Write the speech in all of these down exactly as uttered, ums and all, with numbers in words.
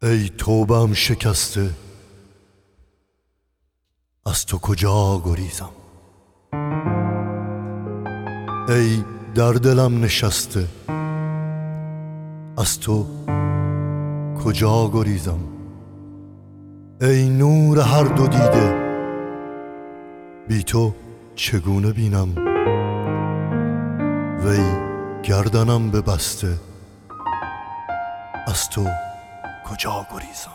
ای توبه‌ام شکسته، از تو کجا گریزم؟ ای در دلم نشسته، از تو کجا گریزم؟ ای نور هر دو دیده، بی تو چگونه بینم؟ وی گردنم ببسته، از تو کجا گریزم؟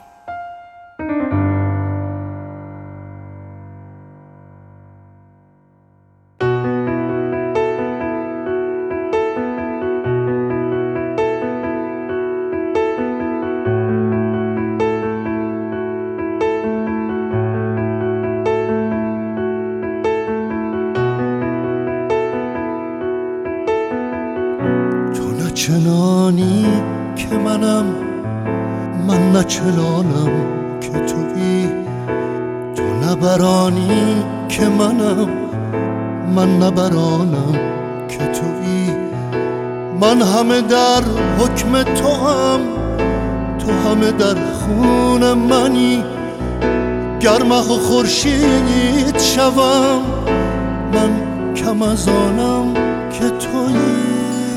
تو نه چنانی که منم، من نه چنانم که تویی. تو نه برانی که منم، من نه برانم که تویی. من همه در حکم تو هم، تو همه در خون منی. گر مه و خورشید شوم، من کم از آنم که تویی.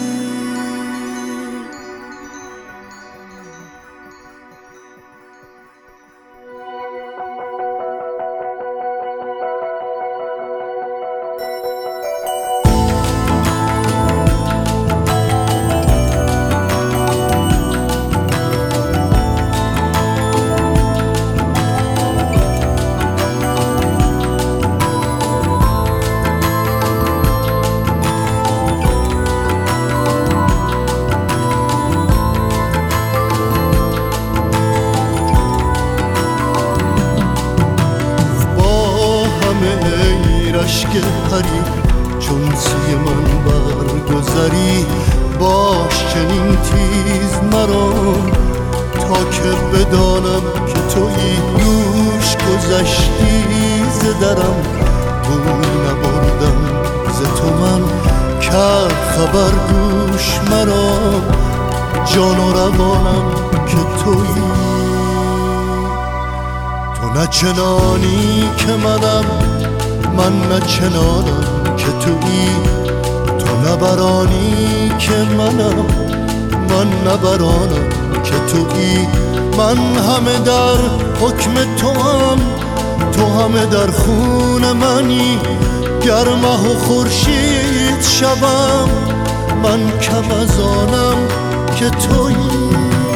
اشک پری چون سوی من برگذری، باش چنین تیز مرا تا که بدانم که تویی. دوش گذشتی ز درم، بوی نبردم ز تو من. کرد خبر دوش مرا جان و روانم که تویی. تو نه چنانی که منم، من نه چنانم که تویی. تو نه برانی که منم، من نه برانم که تویی. من همه در حکم تو هم، تو همه در خون منی. گر مه و خورشید شوم، من کم از آنم که تویی.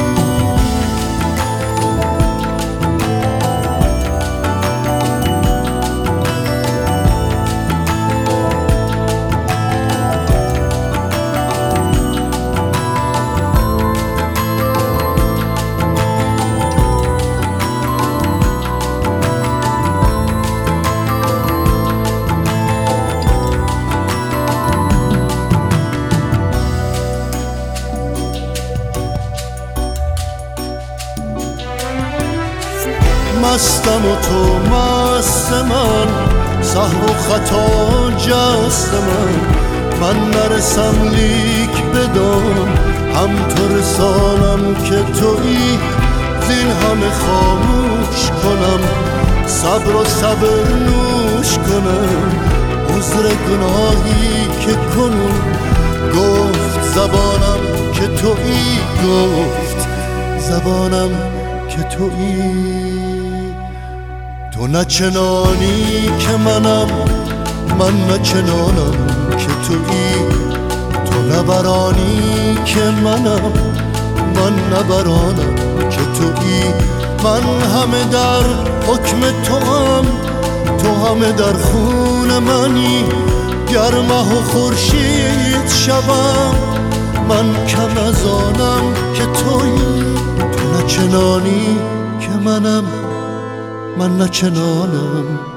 مستم و تو مست من، سهو و خطا جست من. من نرسم لیک بدان، هم تو رسانم که تویی. زین همه خاموش کنم، صبر و صبر نوش کنم. عذر گناهی که کنم، گفت زبانم که تویی. گفت زبانم که تویی. تو نه چنانی که منم، من نه چنانم که تویی. تو نه برانی که منم، من نه برانم که تویی. من همه در حکم تو هم، تو همه در خون منی. گر مه و خورشید شوم، من کم از آنم که تویی. تو نه چنانی که منم، من نه چنانم